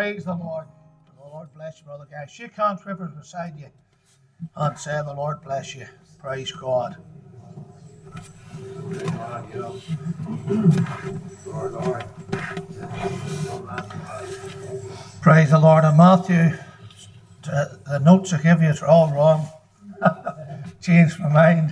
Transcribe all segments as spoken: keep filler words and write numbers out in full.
Praise the Lord. The Lord bless you, Brother Guy. Shake hands, whoever's beside you, and say, the Lord bless you. Praise God. Praise the Lord. And Matthew, the notes I give you are all wrong. Changed my mind.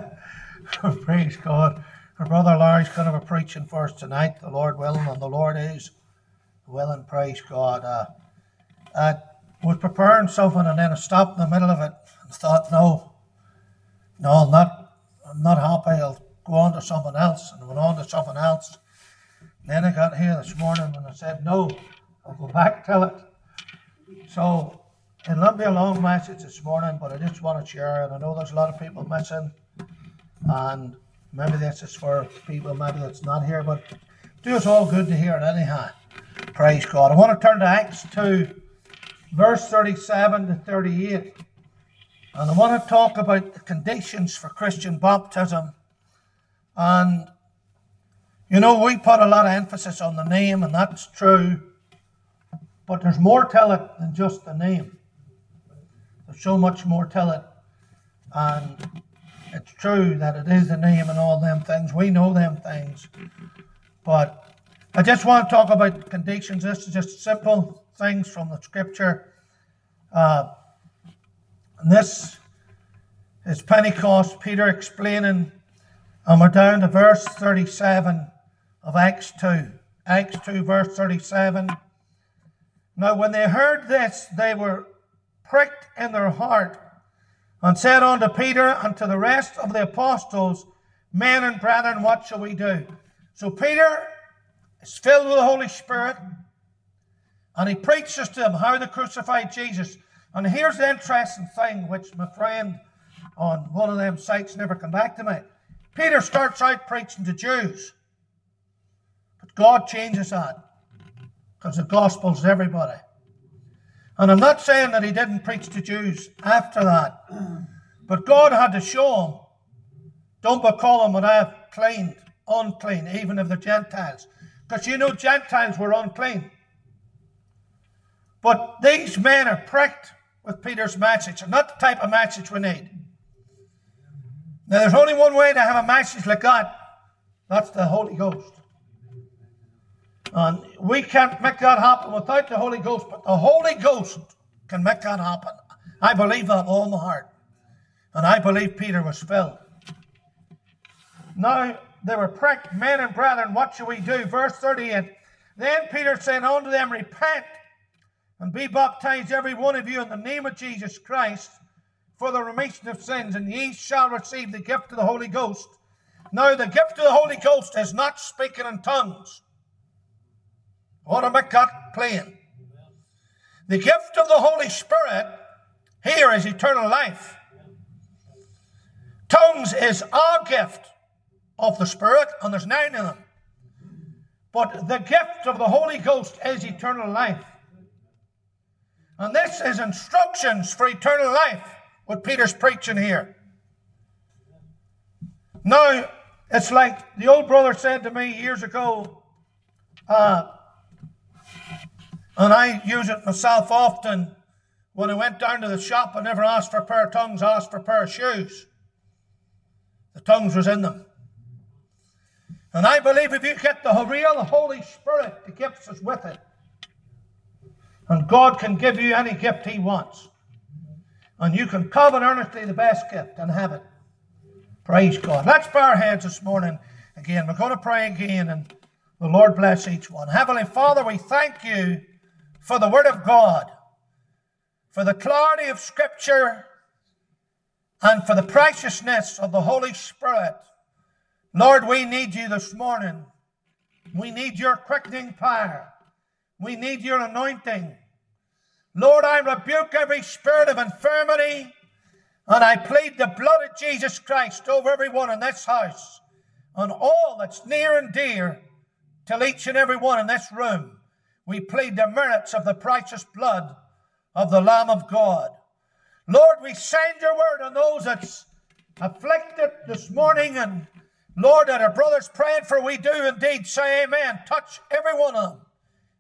Praise God. Our brother Larry's going to be preaching for us tonight, the Lord willing, and the Lord is willing. Praise God. Uh, I was preparing something, and then I stopped in the middle of it and thought, no, no, I'm not, I'm not happy. I'll go on to something else. And I went on to something else. And then I got here this morning and I said, no, I'll go back to it. So it'll not be a long message this morning, but I just want to share. And I know there's a lot of people missing. And maybe this is for people maybe that's not here, but do us all good to hear it anyhow. Praise God. I want to turn to Acts two, verse thirty-seven to thirty-eight. And I want to talk about the conditions for Christian baptism. And, you know, we put a lot of emphasis on the name, and that's true. But there's more to it than just the name. There's so much more to it. And it's true that it is the name and all them things. We know them things. But I just want to talk about conditions. This is just simple things from the scripture. Uh, and this is Pentecost, Peter explaining. And we're down to verse thirty-seven of Acts two. Acts two, verse thirty-seven. Now when they heard this, they were pricked in their heart, and said unto Peter and to the rest of the apostles, Men and brethren, what shall we do? So Peter is filled with the Holy Spirit, and he preaches to them how they crucified Jesus. And here's the interesting thing, which my friend on one of them sites never come back to me. Peter starts out preaching to Jews, but God changes that, because the gospel's everybody. And I'm not saying that he didn't preach to Jews after that, but God had to show him, don't be calling what I've cleaned unclean, even if they're Gentiles. Because you know Gentiles were unclean. But these men are pricked with Peter's message, and not the type of message we need. Now there's only one way to have a message like that. That's the Holy Ghost. And we can't make that happen without the Holy Ghost, but the Holy Ghost can make that happen. I believe that with all my heart. And I believe Peter was filled. Now they were pricked, men and brethren, what shall we do? Verse thirty-eight. Then Peter said unto them, Repent, and be baptized every one of you in the name of Jesus Christ for the remission of sins, and ye shall receive the gift of the Holy Ghost. Now the gift of the Holy Ghost is not speaking in tongues. I want to make that plain. The gift of the Holy Spirit here is eternal life. Tongues is our gift of the Spirit, and there's nine of them. But the gift of the Holy Ghost is eternal life. And this is instructions for eternal life, what Peter's preaching here. Now, it's like the old brother said to me years ago, uh, and I use it myself often. When I went down to the shop, I never asked for a pair of tongues, I asked for a pair of shoes. The tongues was in them. And I believe if you get the real Holy Spirit, the gifts is with it. And God can give you any gift he wants. And you can covet earnestly the best gift and have it. Praise God. Let's bow our heads this morning again. We're going to pray again, and the Lord bless each one. Heavenly Father, we thank you for the Word of God, for the clarity of Scripture, and for the preciousness of the Holy Spirit. Lord, we need you this morning. We need your quickening power. We need your anointing. Lord, I rebuke every spirit of infirmity, and I plead the blood of Jesus Christ over everyone in this house, and all that's near and dear to each and every one in this room. We plead the merits of the precious blood of the Lamb of God. Lord, we send your word on those that's afflicted this morning, and Lord, that our brothers praying for, we do indeed say amen. Touch every one of them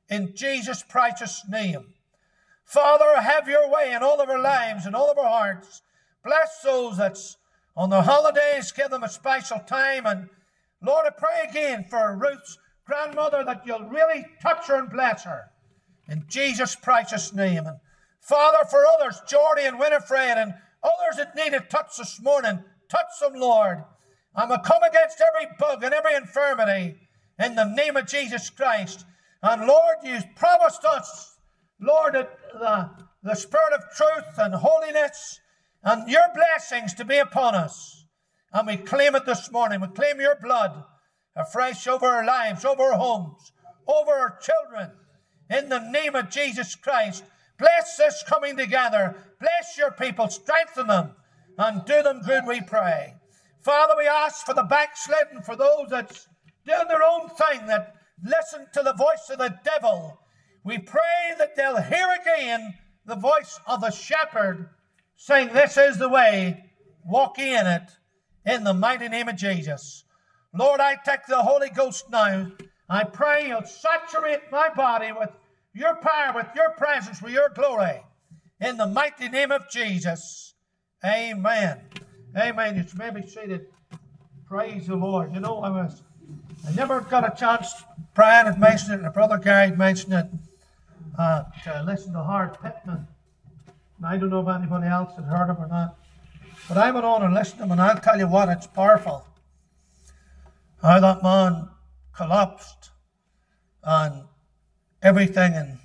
in Jesus' precious name. Father, have your way in all of our lives and all of our hearts. Bless those that's on their holidays. Give them a special time. And Lord, I pray again for Ruth's grandmother that you'll really touch her and bless her. In Jesus' precious name. And Father, for others, Jordy and Winifred and others that need a touch this morning, touch them, Lord. I'm going to come against every bug and every infirmity in the name of Jesus Christ. And Lord, you promised us, Lord, that the, the spirit of truth and holiness and your blessings to be upon us. And we claim it this morning. We claim your blood afresh over our lives, over our homes, over our children. In the name of Jesus Christ, bless this coming together. Bless your people, strengthen them, and do them good, we pray. Father, we ask for the backslidden, for those that's doing their own thing, that listen to the voice of the devil. We pray that they'll hear again the voice of the shepherd saying, this is the way, walk ye in it, in the mighty name of Jesus. Lord, I take the Holy Ghost now. I pray you'll saturate my body with your power, with your presence, with your glory. In the mighty name of Jesus. Amen. Amen. You may be seated. Praise the Lord. You know, I was, I never got a chance, Brian had mentioned it, and Brother Gary had mentioned it, uh, to listen to Howard Pittman. And I don't know if anybody else had heard him or not. But I went on and listened to him, and I'll tell you what, it's powerful. How that man collapsed and everything, and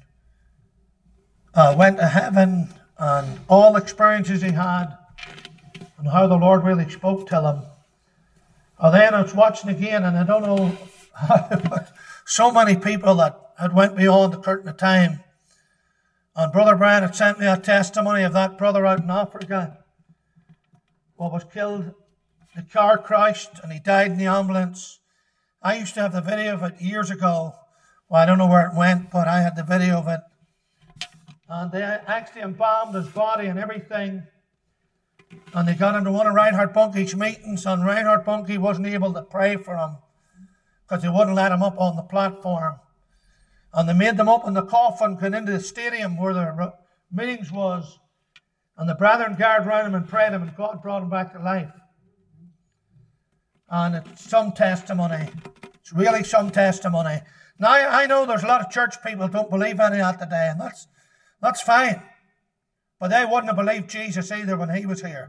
uh, went to heaven, and all experiences he had, and how the Lord really spoke to him. And then I was watching again, and I don't know how, but so many people that had went beyond the curtain of time. And Brother Brian had sent me a testimony of that brother out in Africa what was killed. The car crashed and he died in the ambulance. I used to have the video of it years ago. Well, I don't know where it went, but I had the video of it. And they actually embalmed his body and everything. And they got him to one of Reinhard Bonnke's meetings, and Reinhard Bonnke wasn't able to pray for him because they wouldn't let him up on the platform. And they made them open the coffin, going into the stadium where the meetings was. And the brethren gathered around him and prayed him, and God brought him back to life. And it's some testimony. It's really some testimony. Now, I know there's a lot of church people who don't believe any of that today, and that's, that's fine. But they wouldn't have believed Jesus either when he was here.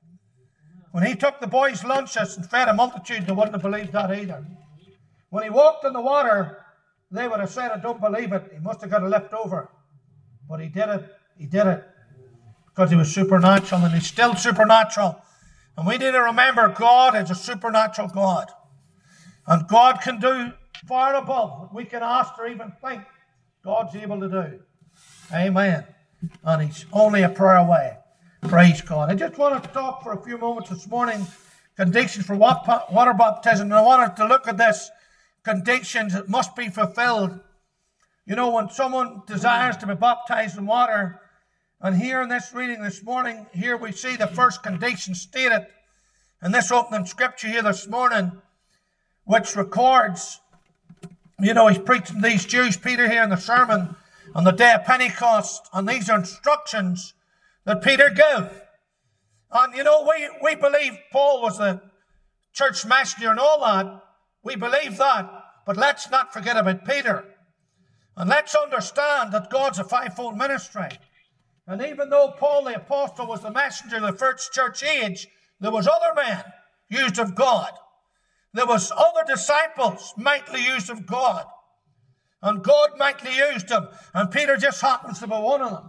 When he took the boys' lunches and fed a multitude, they wouldn't have believed that either. When he walked on the water, they would have said, I don't believe it. He must have got a leftover. But he did it. He did it. Because he was supernatural, and he's still supernatural. And we need to remember God is a supernatural God. And God can do far above what we can ask or even think. God's able to do. Amen. And he's only a prayer away. Praise God. I just want to talk for a few moments this morning. Conditions for water baptism. And I wanted to look at this. Conditions that must be fulfilled. You know, when someone desires to be baptized in water, and here in this reading this morning, here we see the first condition stated in this opening scripture here this morning, which records, you know, he's preaching to these Jews, Peter, here in the sermon on the day of Pentecost, and these are instructions that Peter gave. And, you know, we, we believe Paul was the church messenger and all that. We believe that. But let's not forget about Peter. And let's understand that God's a fivefold ministry. And even though Paul the apostle was the messenger of the first church age, there was other men used of God. There was other disciples mightily used of God. And God mightily used them. And Peter just happens to be one of them.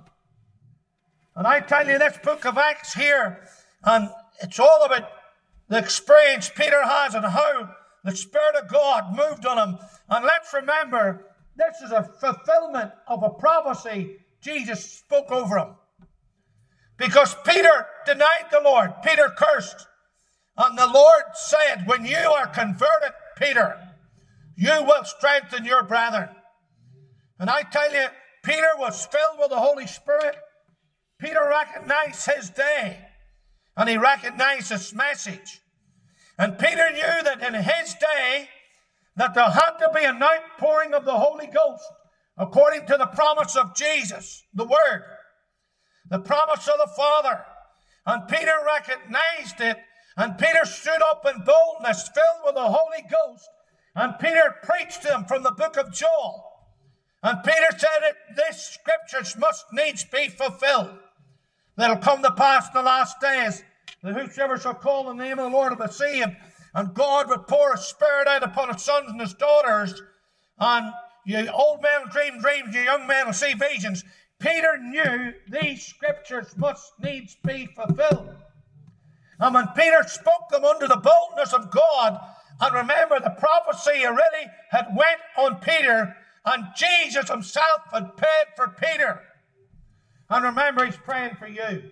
And I tell you, this book of Acts here, and it's all about the experience Peter has and how the Spirit of God moved on him. And let's remember, this is a fulfillment of a prophecy Jesus spoke over him. Because Peter denied the Lord. Peter cursed. And the Lord said, when you are converted, Peter, you will strengthen your brethren. And I tell you, Peter was filled with the Holy Spirit. Peter recognized his day. And he recognized his message. And Peter knew that in his day, that there had to be an outpouring of the Holy Ghost according to the promise of Jesus, the Word, the promise of the Father. And Peter recognized it, and Peter stood up in boldness, filled with the Holy Ghost, and Peter preached to them from the book of Joel. And Peter said that these scriptures must needs be fulfilled. That'll come to pass in the last days, that whosoever shall call the name of the Lord will be saved, and God would pour His Spirit out upon His sons and His daughters, and you old men will dream dreams, you young men will see visions. Peter knew these scriptures must needs be fulfilled. And when Peter spoke them under the boldness of God, and remember the prophecy already had went on Peter, and Jesus Himself had paid for Peter. And remember, He's praying for you.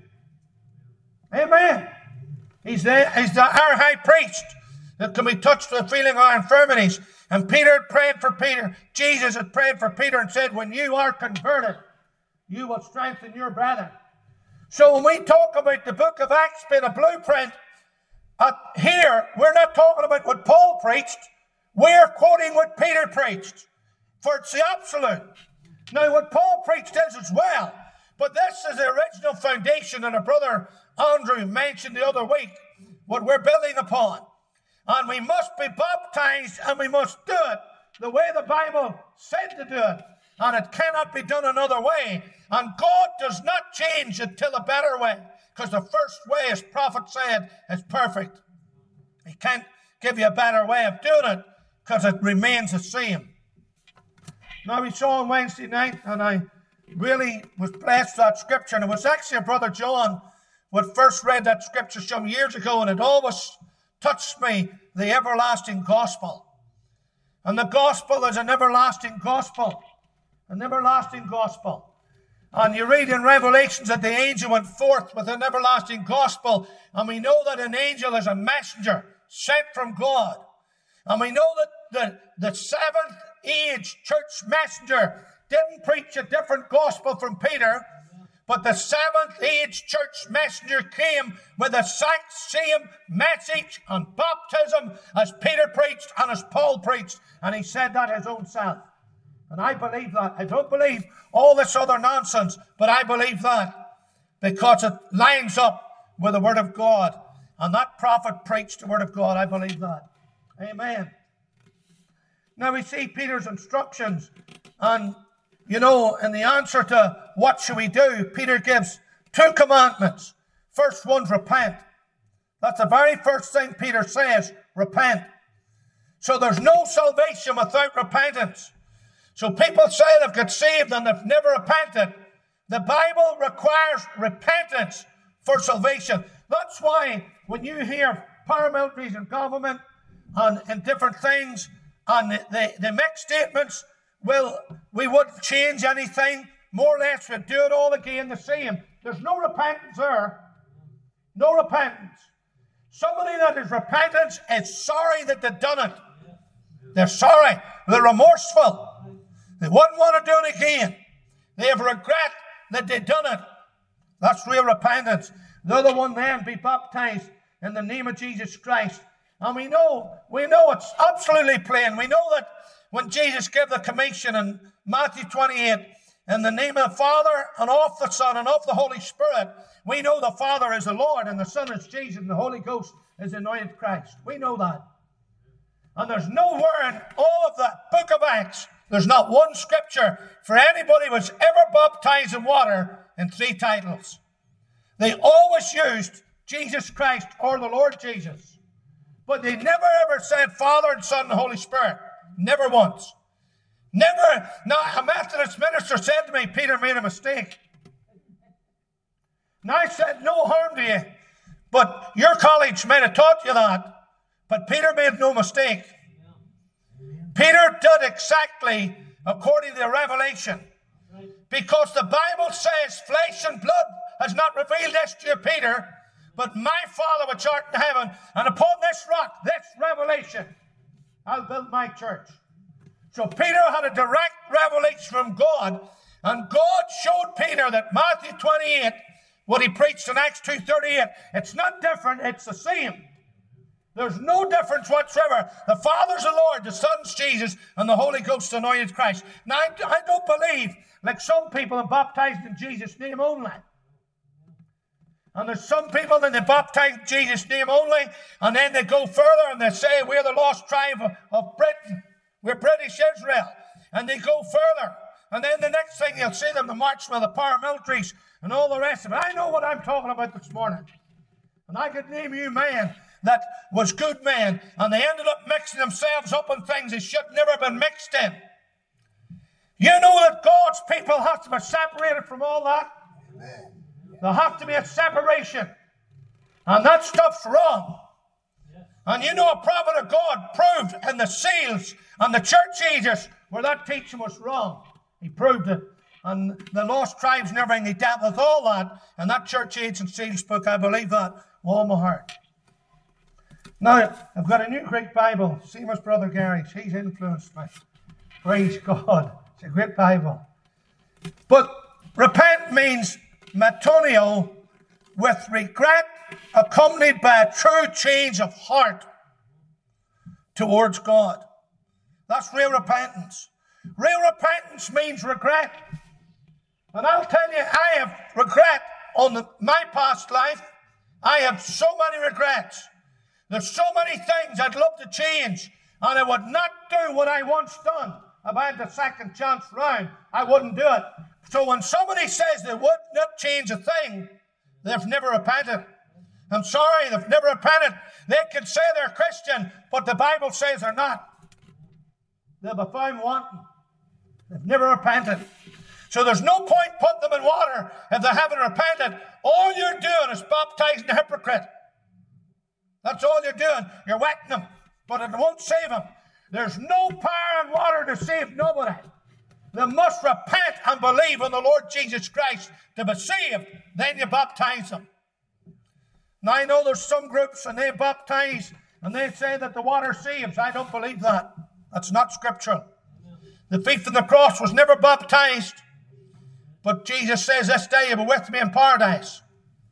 Amen. He's the, he's the our high priest that can be touched with the feeling of our infirmities. And Peter had prayed for Peter. Jesus had prayed for Peter and said, when you are converted, you will strengthen your brethren. So when we talk about the book of Acts being a blueprint, uh, here we're not talking about what Paul preached. We're quoting what Peter preached. For it's the absolute. Now what Paul preached is as well. But this is the original foundation that our brother Andrew mentioned the other week. What we're building upon. And we must be baptized, and we must do it the way the Bible said to do it. And it cannot be done another way. And God does not change it till a better way. Because the first way, as prophet said, is perfect. He can't give you a better way of doing it, because it remains the same. Now we saw on Wednesday night, and I really was blessed with that scripture. And it was actually a brother John who had first read that scripture some years ago, and it always touched me, the everlasting gospel. And the gospel is an everlasting gospel. An everlasting gospel. And you read in Revelations that the angel went forth with an everlasting gospel. And we know that an angel is a messenger sent from God. And we know that the, the seventh age church messenger didn't preach a different gospel from Peter. But the seventh age church messenger came with the exact same message on baptism as Peter preached and as Paul preached. And he said that his own self. And I believe that. I don't believe all this other nonsense, but I believe that because it lines up with the Word of God. And that prophet preached the Word of God. I believe that. Amen. Now we see Peter's instructions, and you know, in the answer to what should we do, Peter gives two commandments. First one's repent. That's the very first thing Peter says, repent. So there's no salvation without repentance. So people say they've got saved and they've never repented. The Bible requires repentance for salvation. That's why when you hear paramilitaries in government and, and different things, and they, they make statements, well, we wouldn't change anything. More or less, we'd do it all again the same. There's no repentance there. No repentance. Somebody that is repentance is sorry that they've done it. They're sorry. They're remorseful. They wouldn't want to do it again. They have regret that they've done it. That's real repentance. The other one then, be baptized in the name of Jesus Christ. And we know, we know it's absolutely plain. We know that when Jesus gave the commission in Matthew twenty-eight, in the name of the Father, and of the Son, and of the Holy Spirit, we know the Father is the Lord, and the Son is Jesus, and the Holy Ghost is the anointed Christ. We know that. And there's nowhere in all of the book of Acts, there's not one scripture for anybody who was ever baptized in water in three titles. They always used Jesus Christ or the Lord Jesus. But they never ever said Father and Son and Holy Spirit. Never once. Never. Now, a Methodist minister said to me, Peter made a mistake. And I said, no harm to you. But your college might have taught you that. But Peter made no mistake. Peter did exactly according to the revelation. Because the Bible says flesh and blood has not revealed this to you, Peter, but my Father which art in heaven, and upon this rock, this revelation, I'll build my church. So Peter had a direct revelation from God, and God showed Peter that Matthew twenty-eight, what he preached in Acts two thirty-eight, it's not different, it's the same. There's no difference whatsoever. The Father's the Lord, the Son's Jesus, and the Holy Ghost anointed Christ. Now, I, I don't believe, like some people, are baptized in Jesus' name only. And there's some people that they baptize in Jesus' name only, and then they go further and they say, we're the lost tribe of, of Britain. We're British Israel. And they go further. And then the next thing you'll see them, the march with the paramilitaries and all the rest of it. I know what I'm talking about this morning. And I could name you men that was good men, and they ended up mixing themselves up in things they should never have been mixed in. You know that God's people have to be separated from all that? Amen. There have to be a separation. And that stuff's wrong. And you know a prophet of God proved in the seals and the church ages where that teaching was wrong. He proved it. And the lost tribes and everything, he dealt with all that. And that church age and seals book, I believe that with all my heart. Now, I've got a New Greek Bible. See my brother Gary. He's influenced me. Praise God. It's a great Bible. But repent means metonio, with regret accompanied by a true change of heart towards God. That's real repentance. Real repentance means regret. And I'll tell you, I have regret on the, my past life. I have so many regrets. There's so many things I'd love to change, and I would not do what I once done. If I had the second chance round, I wouldn't do it. So when somebody says they would not change a thing, they've never repented. I'm sorry, they've never repented. They can say they're Christian, but the Bible says they're not. They'll be found wanting. They've never repented. So there's no point putting them in water if they haven't repented. All you're doing is baptizing a hypocrite. That's all you're doing. You're wetting them, but it won't save them. There's no power in water to save nobody. They must repent and believe in the Lord Jesus Christ to be saved. Then you baptize them. Now I know there's some groups and they baptize and they say that the water saves. I don't believe that. That's not scriptural. The thief on the cross was never baptized. But Jesus says, this day you'll be with me in paradise.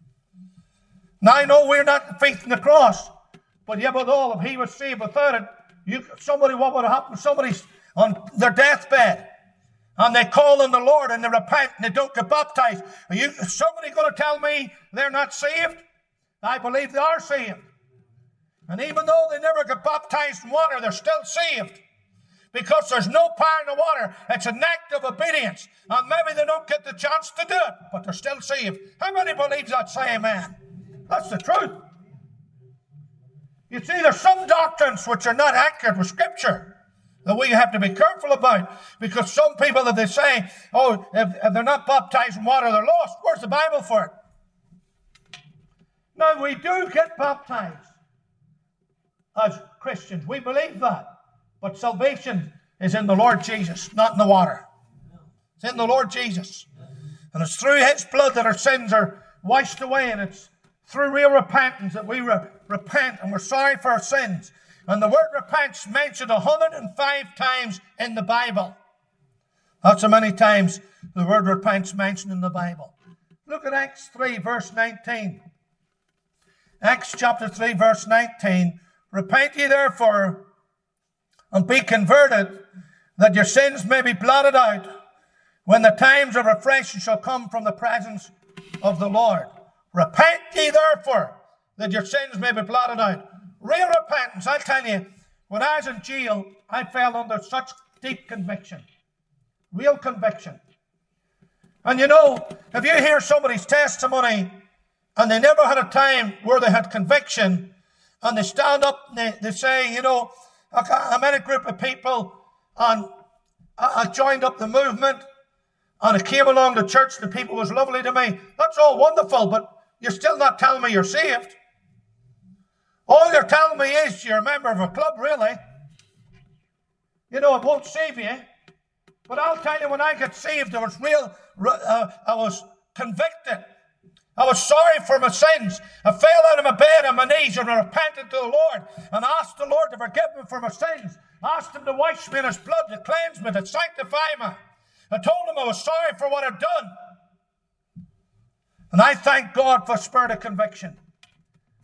Now I know we're not the thief on the cross. But yet with all, if he was saved without it, you, somebody, what would have happened? Somebody's on their deathbed. And they call on the Lord and they repent and they don't get baptized. Are you, is somebody going to tell me they're not saved? I believe they are saved. And even though they never get baptized in water, they're still saved. Because there's no power in the water. It's an act of obedience. And maybe they don't get the chance to do it, but they're still saved. How many believes that? Say amen. That's the truth. You see, there's some doctrines which are not accurate with Scripture that we have to be careful about. Because some people, if they say, oh, if, if they're not baptized in water, they're lost. Where's the Bible for it? Now, we do get baptized as Christians. We believe that. But salvation is in the Lord Jesus, not in the water. It's in the Lord Jesus. And it's through His blood that our sins are washed away. And it's through real repentance that we re- repent and we're sorry for our sins. And the word repent is mentioned one hundred five times in the Bible. That's how many times the word repent is mentioned in the Bible. Look at Acts three, verse nineteen. Acts chapter three, verse nineteen. Repent ye therefore and be converted, that your sins may be blotted out, when the times of refreshing shall come from the presence of the Lord. Repent ye therefore, that your sins may be blotted out. Real repentance, I tell you, when I was in jail, I fell under such deep conviction. Real conviction. And you know, if you hear somebody's testimony, and they never had a time where they had conviction, and they stand up and they, they say, you know, I met a group of people and I joined up the movement and I came along to church. The people was lovely to me. That's all wonderful, but you're still not telling me you're saved. All you're telling me is you're a member of a club, really. You know, it won't save you. But I'll tell you, when I got saved, I was real, uh, I was convicted. I was sorry for my sins. I fell out of my bed on my knees and I repented to the Lord and asked the Lord to forgive me for my sins. I asked Him to wash me in His blood, to cleanse me, to sanctify me. I told Him I was sorry for what I'd done. And I thank God for spirit of conviction.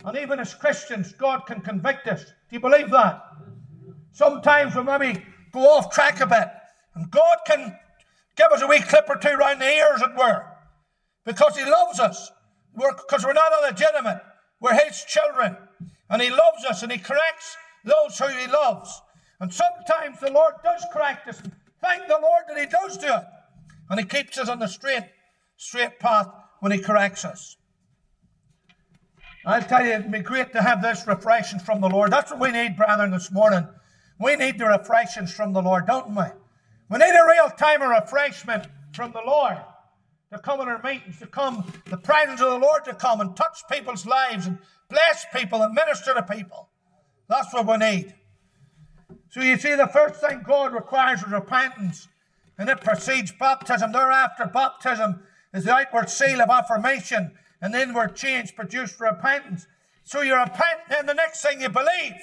And even as Christians, God can convict us. Do you believe that? Sometimes we maybe go off track a bit. And God can give us a wee clip or two round the ears, as it were. Because He loves us. We're, because we're not illegitimate. We're His children. And He loves us and He corrects those who He loves. And sometimes the Lord does correct us. Thank the Lord that He does do it. And He keeps us on the straight, straight path when He corrects us. I'll tell you, it'd be great to have this refreshing from the Lord. That's what we need, brethren, this morning. We need the refreshings from the Lord, don't we? We need a real time of refreshment from the Lord to come in our meetings, to come, the presence of the Lord to come and touch people's lives and bless people and minister to people. That's what we need. So you see, the first thing God requires is repentance, and it precedes baptism. Thereafter, baptism is the outward seal of affirmation, and the inward change produced repentance. So you repent, and the next thing you believe.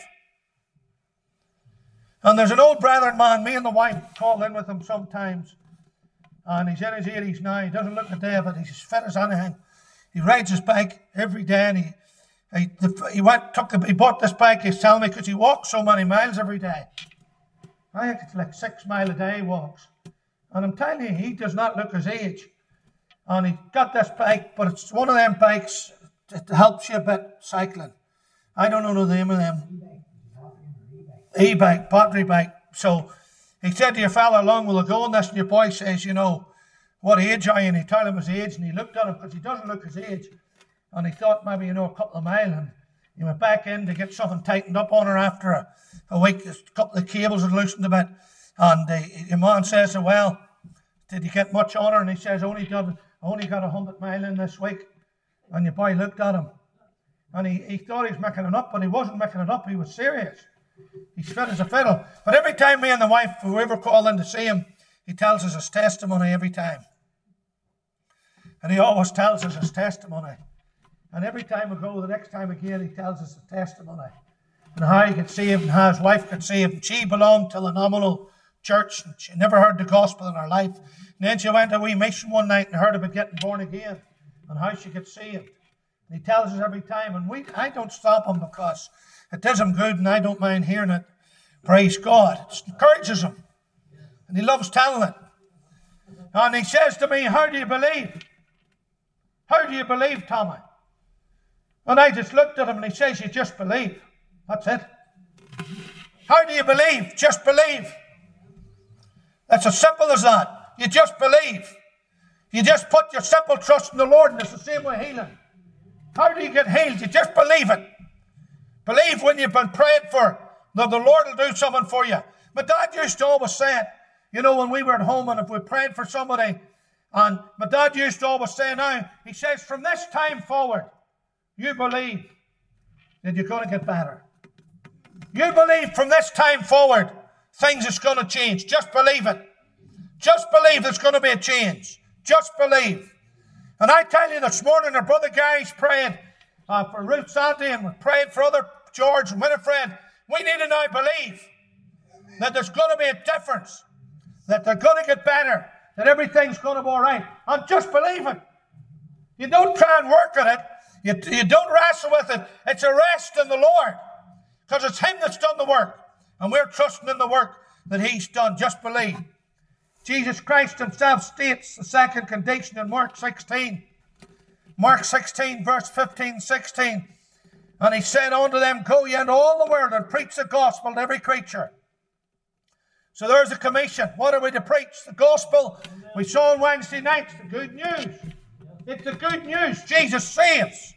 And there's an old brethren man, me and the wife call in with him sometimes, and he's in his eighties now. He doesn't look a day of it. He's as fit as anything. He rides his bike every day, and he he, the, he went took the, he bought this bike. He's telling me because he walks so many miles every day. I think it's like six mile a day he walks, and I'm telling you, he does not look his age. And he got this bike, but it's one of them bikes that helps you a bit cycling. I don't know the name of them. E-bike, battery bike. So he said to your fella along, will I go on this? And your boy says, you know, what age are you? And he told him his age, and he looked at him because he doesn't look his age. And he thought maybe, you know, a couple of miles. And he went back in to get something tightened up on her after a, a week. A couple of cables had loosened a bit. And the, your man says, well, did you get much on her? And he says, only done, only got a hundred mile in this week. And your boy looked at him. And he, he thought he was making it up, but he wasn't making it up. He was serious. He's fit as a fiddle. But every time me and the wife, whoever call in to see him, he tells us his testimony every time. And he always tells us his testimony. And every time we go, the next time again, he tells us his testimony. And how he got saved and how his wife got saved. And she belonged to the nominal church. And she never heard the gospel in her life. And then she went to a wee mission one night and heard about getting born again. And how she got saved. And he tells us every time. And we, I don't stop him because it does him good, and I don't mind hearing it. Praise God. It encourages him. And he loves telling it. And he says to me, how do you believe? How do you believe, Tommy? And I just looked at him, and he says, you just believe. That's it. How do you believe? Just believe. That's as simple as that. You just believe. You just put your simple trust in the Lord, and it's the same with healing. How do you get healed? You just believe it. Believe when you've been prayed for that the Lord will do something for you. My dad used to always say it, you know, when we were at home and if we prayed for somebody, and my dad used to always say now, he says, from this time forward, you believe that you're going to get better. You believe from this time forward, things is going to change. Just believe it. Just believe there's going to be a change. Just believe. And I tell you this morning, our brother Gary's praying Uh, for Ruth Sandy, and we're praying for other George and Winifred. We need to now believe that there's going to be a difference, that they're going to get better, that everything's going to be all right. And just believe it. You don't try and work at it. You, you don't wrestle with it. It's a rest in the Lord because it's Him that's done the work. And we're trusting in the work that He's done. Just believe. Jesus Christ Himself states the second condition in Mark sixteen. Mark sixteen, verse fifteen, sixteen. And He said unto them, go ye into all the world and preach the gospel to every creature. So there's a commission. What are we to preach? The gospel we saw on Wednesday nights, the good news. It's the good news. Jesus saves.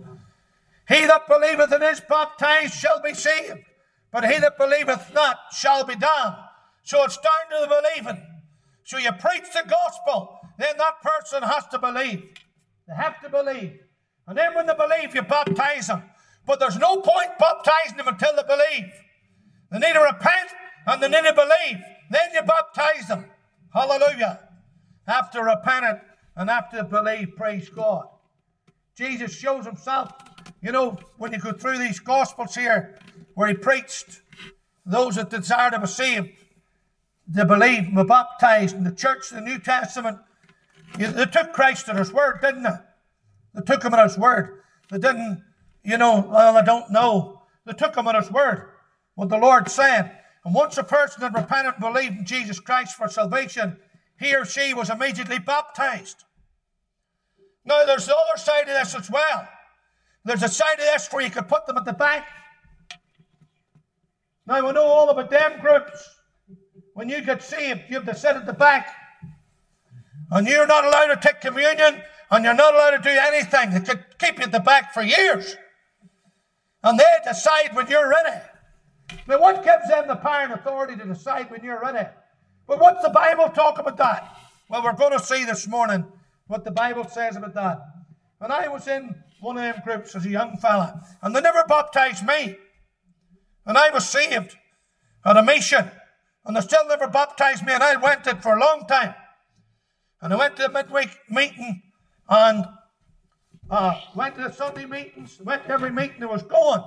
He that believeth and is baptized shall be saved, but he that believeth not shall be damned. So it's down to the believing. So you preach the gospel, then that person has to believe. They have to believe. And then when they believe, you baptize them. But there's no point baptizing them until they believe. They need to repent and they need to believe. Then you baptize them. Hallelujah. After repenting and after believe, praise God. Jesus shows Himself, you know, when you go through these Gospels here, where He preached those that desire to be saved, they believe and were baptized. In the church, the New Testament, they took Christ at His word, didn't they? They took Him at His word. They didn't, you know, well, I don't know. They took him at his word, what the Lord said. And once a person had repented and believed in Jesus Christ for salvation, he or she was immediately baptized. Now, there's the other side of this as well. There's a side of this where you could put them at the back. Now, we know all about them groups. When you get saved, you have to sit at the back. And you're not allowed to take communion, and you're not allowed to do anything. They could keep you at the back for years. And they decide when you're ready. Now, what gives them the power and authority to decide when you're ready? But what's the Bible talk about that? Well, we're going to see this morning what the Bible says about that. And I was in one of them groups as a young fella, and they never baptized me. And I was saved at a mission, and they still never baptized me, and I went it for a long time. And I went to the midweek meeting, and uh, went to the Sunday meetings, went to every meeting that was going.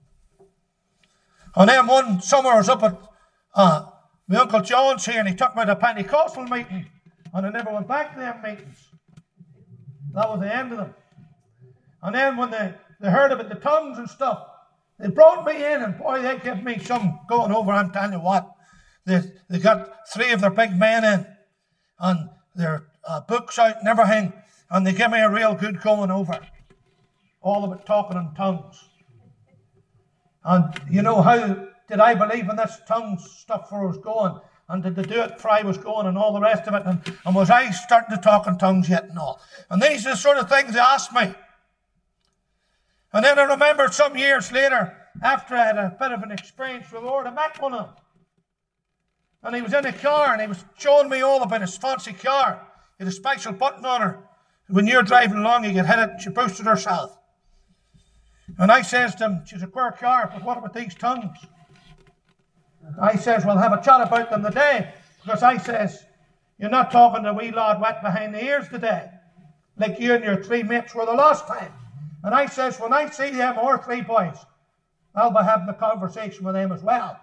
And then one summer I was up at uh, my Uncle John's here, and he took me to a Pentecostal meeting, and I never went back to them meetings. That was the end of them. And then when they, they heard about the tongues and stuff, they brought me in, and boy, they gave me some going over. I'm telling you what. They, they got three of their big men in, and their uh, books out and everything, and they gave me a real good going over. All about talking in tongues. And you know, how did I believe in this tongues stuff where I was going? And did they do it before I was going and all the rest of it? And, and was I starting to talk in tongues yet and all? And these are the sort of things they asked me. And then I remember some years later, after I had a bit of an experience with the Lord, I met one of them. And he was in a car, and he was showing me all about his fancy car. He had a special button on her. When you're driving along, you could hit it, and she boosted herself. And I says to him, she's a queer car, but what about these tongues? I says, we'll have a chat about them today. Because I says, you're not talking to a wee lad wet behind the ears today, like you and your three mates were the last time. And I says, when I see them, our three boys, I'll be having a conversation with them as well.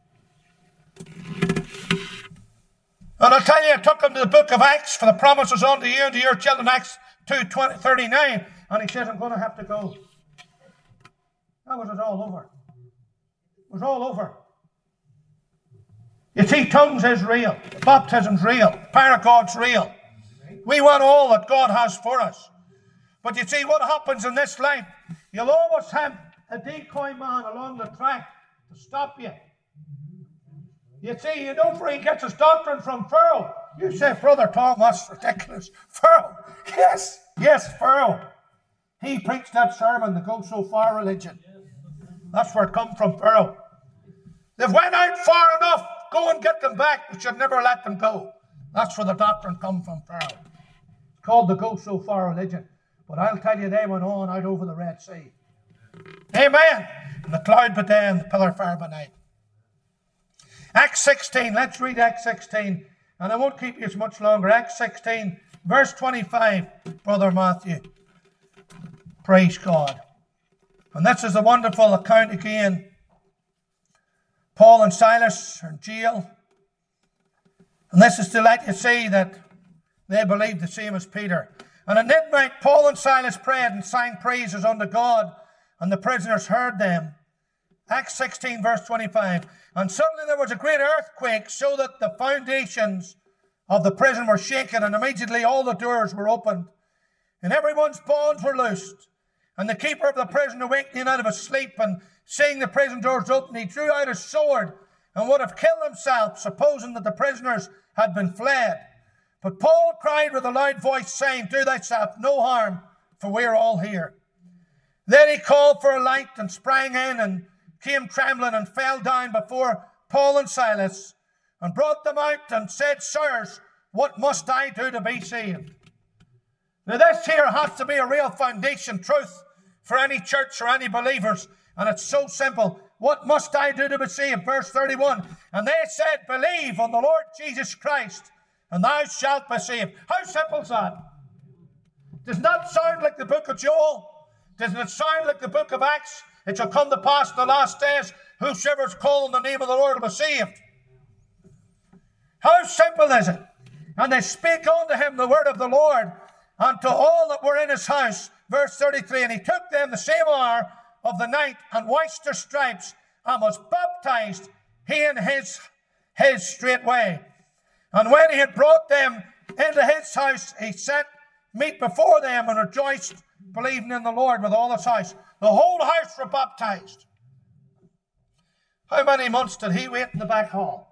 And I'll tell you, I took him to the book of Acts, for the promises unto you and to your children, Acts two thirty-nine. And he says, I'm going to have to go. That was it all over. It was all over. You see, tongues is real. Baptism's real. The power of God's real. We want all that God has for us. But you see, what happens in this life, you'll always have a decoy man along the track to stop you. You see, you know where he gets his doctrine from? Pharaoh. You say, Brother Tom, that's ridiculous. Pharaoh. Yes, yes, Pharaoh. He preached that sermon, the Go So Far religion. That's where it come from, Pharaoh. They've went out far enough. Go and get them back. We should never let them go. That's where the doctrine come from, Pharaoh. It's called the Go So Far religion. But I'll tell you, they went on out over the Red Sea. Amen. And the cloud by day and the pillar of fire by night. Acts sixteen. Let's read Acts sixteen. And I won't keep you as much longer. Acts sixteen, verse twenty-five, Brother Matthew. Praise God. And this is a wonderful account again. Paul and Silas are in jail. And this is to let you see that they believed the same as Peter. And at midnight, Paul and Silas prayed and sang praises unto God, and the prisoners heard them. Acts sixteen, verse twenty-five. And suddenly there was a great earthquake, so that the foundations of the prison were shaken, and immediately all the doors were opened, and everyone's bonds were loosed. And the keeper of the prison, awakening out of his sleep, and seeing the prison doors open, he drew out his sword, and would have killed himself, supposing that the prisoners had been fled. But Paul cried with a loud voice, saying, Do thyself no harm, for we are all here. Then he called for a light, and sprang in, and came trembling, and fell down before Paul and Silas, and brought them out, and said, Sirs, what must I do to be saved? Now this here has to be a real foundation truth for any church or any believers, and it's so simple. What must I do to be saved? Verse thirty-one. And they said, Believe on the Lord Jesus Christ, and thou shalt be saved. How simple is that? Does not sound like the book of Joel? Doesn't it sound like the book of Acts? It shall come to pass in the last days, whosoever is called on the name of the Lord will be saved. How simple is it? And they spake unto him the word of the Lord, and to all that were in his house verse thirty-three, and he took them the same hour of the night and washed their stripes and was baptized, he and his, his straightway. And when he had brought them into his house, he set meat before them and rejoiced, believing in the Lord with all his house. The whole house were baptized. How many months did he wait in the back hall?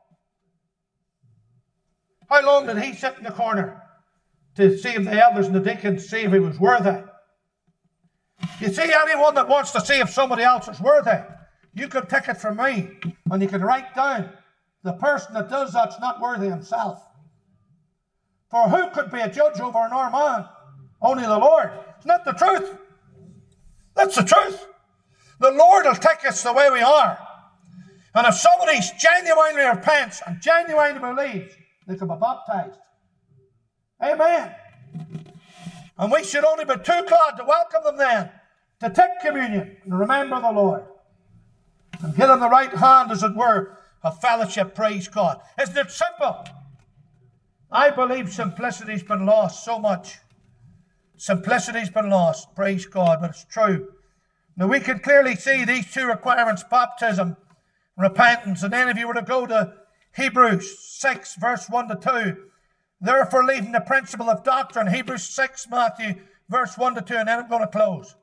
How long did he sit in the corner to see if the elders and the deacons see if he was worthy? You see, anyone that wants to see if somebody else is worthy, you can take it from me and you can write down the person that does that's not worthy himself. For who could be a judge over our man? Only the Lord. Isn't that the truth? That's the truth. The Lord will take us the way we are. And if somebody genuinely repents and genuinely believes, they can be baptized. Amen. And we should only be too glad to welcome them then, to take communion and remember the Lord. And give them the right hand, as it were, of fellowship, praise God. Isn't it simple? I believe simplicity's been lost so much. Simplicity's been lost, praise God, but it's true. Now we can clearly see these two requirements, baptism, repentance. And then if you were to go to Hebrews six, verse one to two, therefore leaving the principle of doctrine, Hebrews six, Matthew, verse one to two, and then I'm going to close.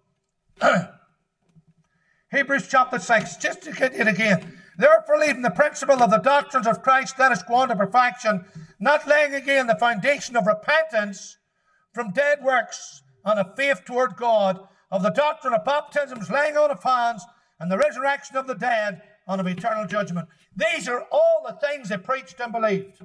Hebrews chapter six, just to get it again. Therefore leaving the principle of the doctrines of Christ, let us go on to perfection, not laying again the foundation of repentance from dead works and of faith toward God, of the doctrine of baptisms, laying on of hands, and the resurrection of the dead, and of eternal judgment. These are all the things they preached and believed.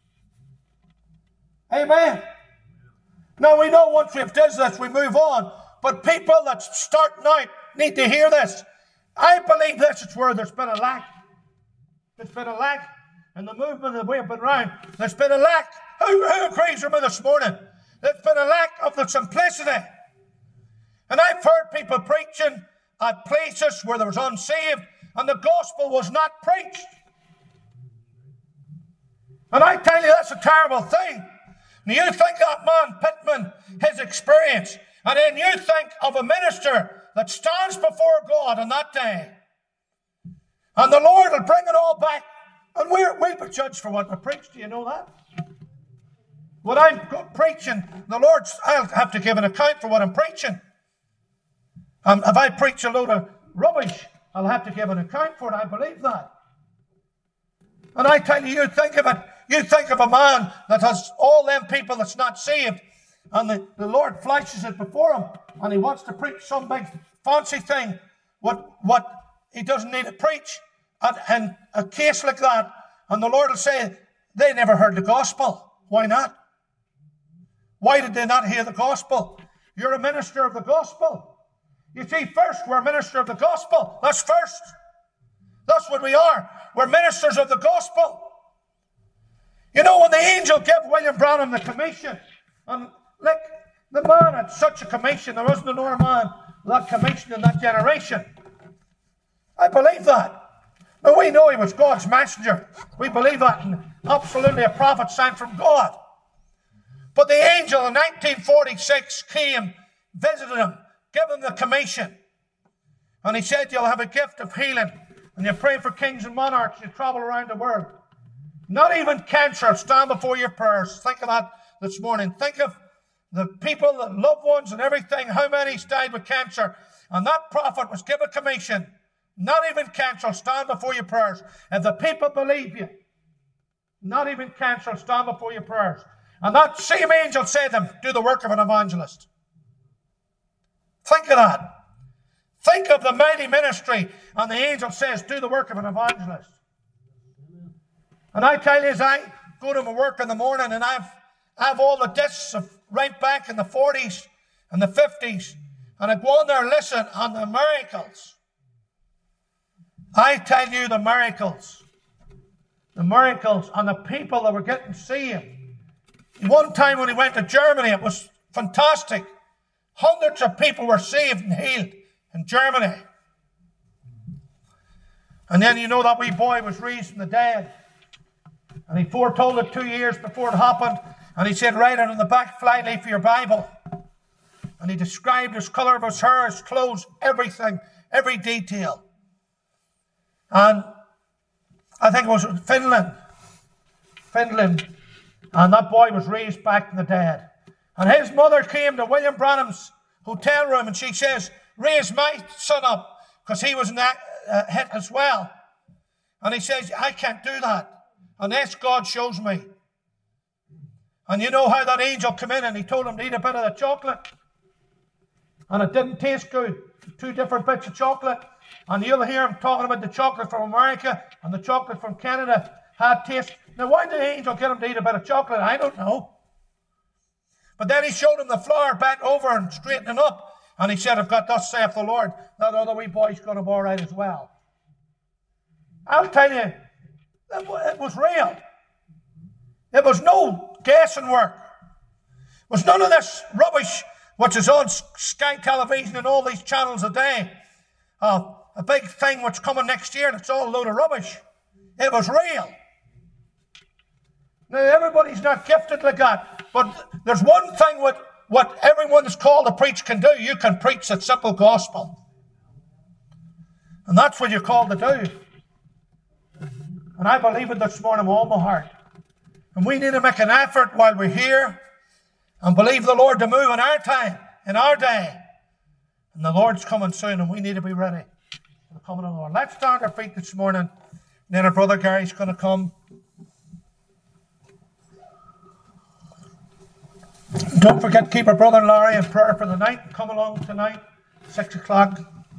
Amen. Now we know once we've done this, we move on. But people that's starting out need to hear this. I believe this is where there's been a lack. There's been a lack in the movement that we've been around. There's been a lack. Who, who agrees with me this morning? There's been a lack of the simplicity. And I've heard people preaching at places where there was unsaved and the gospel was not preached. And I tell you, that's a terrible thing. And you think that man Pittman, his experience, and then you think of a minister that stands before God on that day. And the Lord will bring it all back. And we're, we'll be judged for what we preach. Do you know that? What I'm preaching, the Lord's, I'll have to give an account for what I'm preaching. Um, if I preach a load of rubbish, I'll have to give an account for it. I believe that. And I tell you, you think of it. You think of a man that has all them people that's not saved, and the, the Lord flashes it before him, and he wants to preach some big fancy thing, what, what he doesn't need to preach. And, and a case like that, and the Lord will say, they never heard the gospel. Why not? Why did they not hear the gospel? You're a minister of the gospel. You see, first, we're a minister of the gospel. That's first. That's what we are. We're ministers of the gospel. You know, when the angel gave William Branham the commission, and like the man had such a commission, there wasn't another man that commission in that generation. I believe that. Now, we know he was God's messenger. We believe that, and absolutely a prophet sent from God. But the angel in nineteen forty-six came, visited him, gave him the commission. And he said, you'll have a gift of healing, and you pray for kings and monarchs, you travel around the world. Not even cancer will stand before your prayers. Think of that this morning. Think of the people, the loved ones and everything, how many's died with cancer. And that prophet was given a commission. Not even cancer will stand before your prayers. If the people believe you, not even cancer will stand before your prayers. And that same angel said to him, do the work of an evangelist. Think of that. Think of the mighty ministry. And the angel says, do the work of an evangelist. And I tell you, as I go to my work in the morning, and I've, I have all the discs of right back in the forties and the fifties, and I go on there and listen on the miracles. I tell you the miracles. The miracles and the people that were getting saved. One time when he went to Germany, it was fantastic. Hundreds of people were saved and healed in Germany. And then you know that wee boy was raised from the dead. And he foretold it two years before it happened. And he said, write it on the back flyleaf of your Bible. And he described his colour of his hair, his clothes, everything, every detail. And I think it was Finland. Finland. And that boy was raised back from the dead. And his mother came to William Branham's hotel room and she says, raise my son up, because he was not, uh, hit as well. And he says, I can't do that unless God shows me. And you know how that angel came in and he told him to eat a bit of the chocolate. And it didn't taste good. Two different bits of chocolate. And you'll hear him talking about the chocolate from America and the chocolate from Canada had taste. Now, why did the angel get him to eat a bit of chocolate? I don't know. But then he showed him the flour bent over and straightening up. And he said, I've got thus saith the Lord, that other wee boy's going to be all right as well. I'll tell you, it was real. It was no guessing work. It was none of this rubbish which is on Sky Television and all these channels a day. Uh, a big thing which coming next year and it's all a load of rubbish. It was real. Now, everybody's not gifted like that, but there's one thing what, what everyone that's called to preach can do. You can preach that simple gospel. And that's what you're called to do. And I believe it this morning with all my heart. And we need to make an effort while we're here and believe the Lord to move in our time, in our day. And the Lord's coming soon and we need to be ready for the coming of the Lord. Let's stand our feet this morning. And then our brother Gary's going to come. Don't forget to keep our brother Larry in prayer for the night. Come along tonight, six o'clock.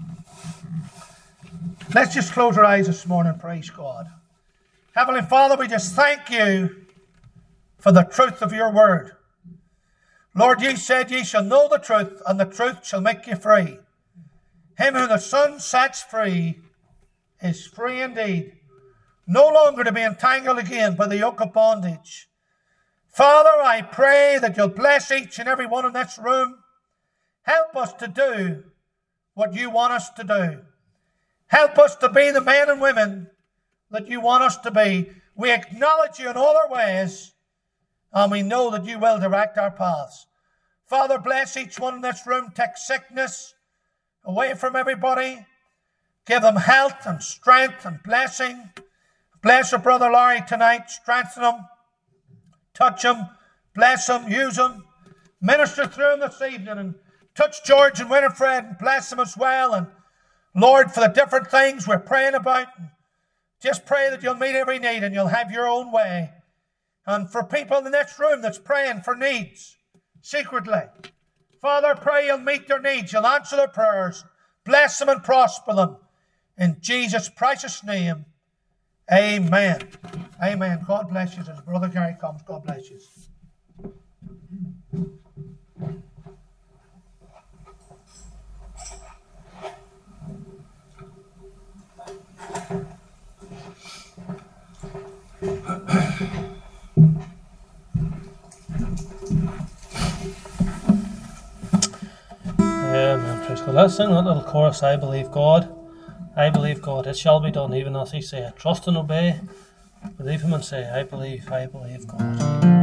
Let's just close our eyes this morning, praise God. Heavenly Father, we just thank you for the truth of your word. Lord, you said ye shall know the truth, and the truth shall make you free. Him who the Son sets free is free indeed, no longer to be entangled again by the yoke of bondage. Father, I pray that you'll bless each and every one in this room. Help us to do what you want us to do. Help us to be the men and women that you want us to be. We acknowledge you in all our ways, and we know that you will direct our paths. Father, bless each one in this room. Take sickness away from everybody. Give them health and strength and blessing. Bless our brother Larry tonight. Strengthen him. Touch him. Bless him. Use him. Minister through him this evening. And touch George and Winifred and bless them as well. And Lord, for the different things we're praying about, just pray that you'll meet every need and you'll have your own way. And for people in the next room that's praying for needs, secretly, Father, pray you'll meet their needs, you'll answer their prayers, bless them and prosper them. In Jesus' precious name, amen. Amen. God bless you. As Brother Gary comes, God bless you. Amen. Praise God. Let's sing that little chorus, I believe God. I believe God. It shall be done, even as he said. Trust and obey. Believe him and say, I believe, I believe God.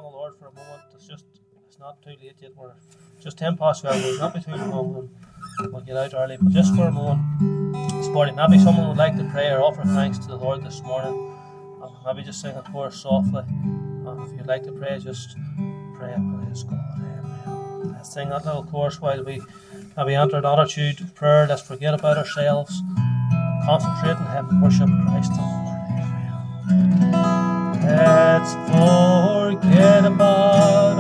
oh Lord, for a moment. It's just, it's not too late yet. We're just ten past twelve. We'll not be too long, and we'll get out early. But just for a moment, this morning, maybe someone would like to pray or offer thanks to the Lord this morning. And maybe just sing a chorus softly. And if you'd like to pray, just pray. Praise God. Amen. Let's sing that little chorus while we maybe enter an attitude of prayer. Let's forget about ourselves. Concentrate on Him and worship Christ the Lord. Amen. Let's forget about